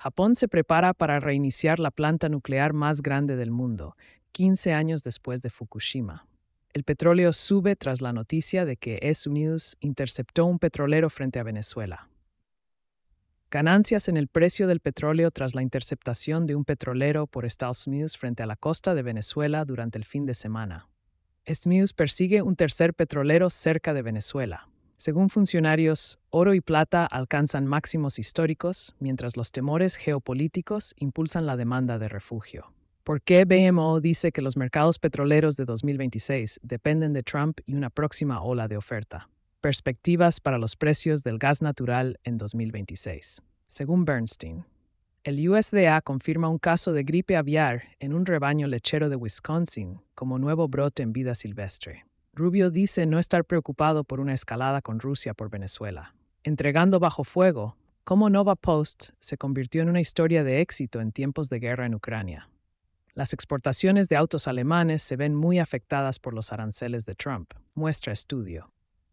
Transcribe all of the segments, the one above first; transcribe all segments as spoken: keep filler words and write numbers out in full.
Japón se prepara para reiniciar la planta nuclear más grande del mundo, quince años después de Fukushima. El petróleo sube tras la noticia de que S News interceptó un petrolero frente a Venezuela. Ganancias en el precio del petróleo tras la interceptación de un petrolero por Estados Unidos frente a la costa de Venezuela durante el fin de semana. Estados Unidos persigue un tercer petrolero cerca de Venezuela. Según funcionarios, oro y plata alcanzan máximos históricos, mientras los temores geopolíticos impulsan la demanda de refugio. ¿Por qué B M O dice que los mercados petroleros de dos mil veintiséis dependen de Trump y una próxima ola de oferta? Perspectivas para los precios del gas natural en dos mil veintiséis. Según Bernstein, el U S D A confirma un caso de gripe aviar en un rebaño lechero de Wisconsin como nuevo brote en vida silvestre. Rubio dice no estar preocupado por una escalada con Rusia por Venezuela. Entregando bajo fuego, cómo Nova Post se convirtió en una historia de éxito en tiempos de guerra en Ucrania. Las exportaciones de autos alemanes se ven muy afectadas por los aranceles de Trump, muestra estudio.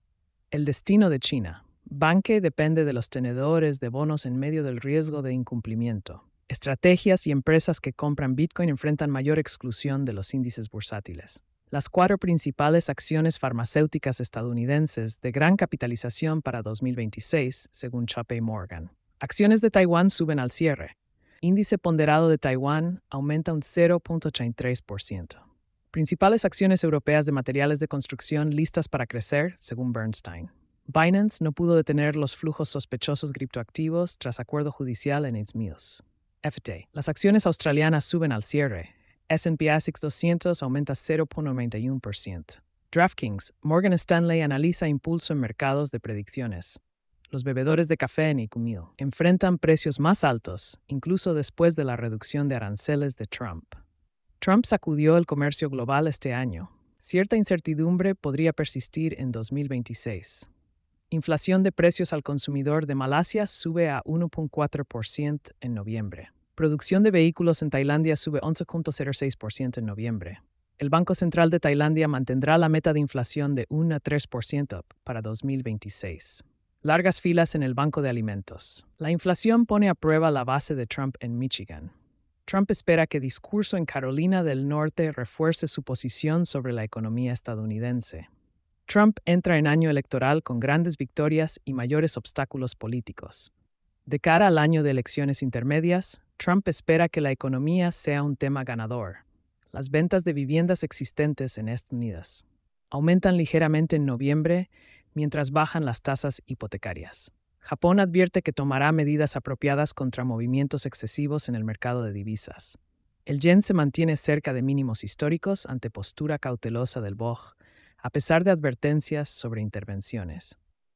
El destino de China. Banque depende de los tenedores de bonos en medio del riesgo de incumplimiento. Estrategias y empresas que compran Bitcoin enfrentan mayor exclusión de los índices bursátiles. Las cuatro principales acciones farmacéuticas estadounidenses de gran capitalización para dos mil veintiséis, según J P Morgan. Acciones de Taiwán suben al cierre. Índice ponderado de Taiwán aumenta un cero punto ochenta y tres por ciento. Principales acciones europeas de materiales de construcción listas para crecer, según Bernstein. Binance no pudo detener los flujos sospechosos criptoactivos tras acuerdo judicial en Estados Unidos. F T. Las acciones australianas suben al cierre. S and P A S X doscientos aumenta cero punto noventa y uno por ciento. DraftKings. Morgan Stanley analiza impulso en mercados de predicciones. Los bebedores de café en Icumil enfrentan precios más altos, incluso después de la reducción de aranceles de Trump. Trump sacudió el comercio global este año. Cierta incertidumbre podría persistir en dos mil veintiséis. Inflación de precios al consumidor de Malasia sube a uno punto cuatro por ciento en noviembre. Producción de vehículos en Tailandia sube once punto cero seis por ciento en noviembre. El Banco Central de Tailandia mantendrá la meta de inflación de uno a tres por ciento para dos mil veintiséis. Largas filas en el Banco de Alimentos. La inflación pone a prueba la base de Trump en Michigan. Trump espera que discurso en Carolina del Norte refuerce su posición sobre la economía estadounidense. Trump entra en año electoral con grandes victorias y mayores obstáculos políticos. De cara al año de elecciones intermedias, Trump espera que la economía sea un tema ganador. Las ventas de viviendas existentes en Estados Unidos aumentan ligeramente en noviembre, mientras bajan las tasas hipotecarias. Japón advierte que tomará medidas apropiadas contra movimientos excesivos en el mercado de divisas. El yen se mantiene cerca de mínimos históricos ante postura cautelosa del B O J, a pesar de advertencias sobre intervenciones.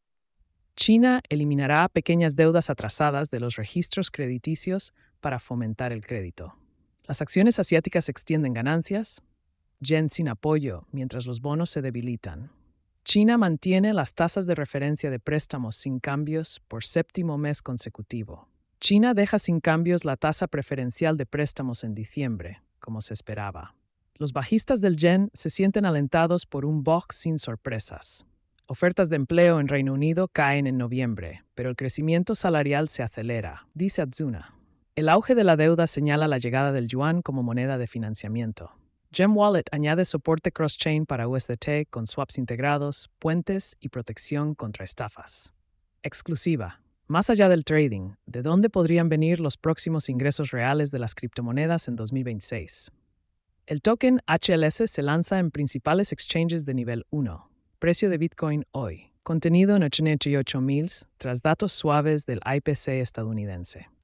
China eliminará pequeñas deudas atrasadas de los registros crediticios para fomentar el crédito. Las acciones asiáticas extienden ganancias, yen sin apoyo mientras los bonos se debilitan. China mantiene las tasas de referencia de préstamos sin cambios por séptimo mes consecutivo. China deja sin cambios la tasa preferencial de préstamos en diciembre, como se esperaba. Los bajistas del yen se sienten alentados por un B O J sin sorpresas. Ofertas de empleo en Reino Unido caen en noviembre, pero el crecimiento salarial se acelera, dice Atsuna. El auge de la deuda señala la llegada del yuan como moneda de financiamiento. Gem Wallet añade soporte cross-chain para U S D T con swaps integrados, puentes y protección contra estafas. Exclusiva. Más allá del trading, ¿de dónde podrían venir los próximos ingresos reales de las criptomonedas en dos mil veintiséis? El token H L S se lanza en principales exchanges de nivel uno. Precio de Bitcoin hoy. Contenido en ochenta y ocho mil tras datos suaves del I P C estadounidense.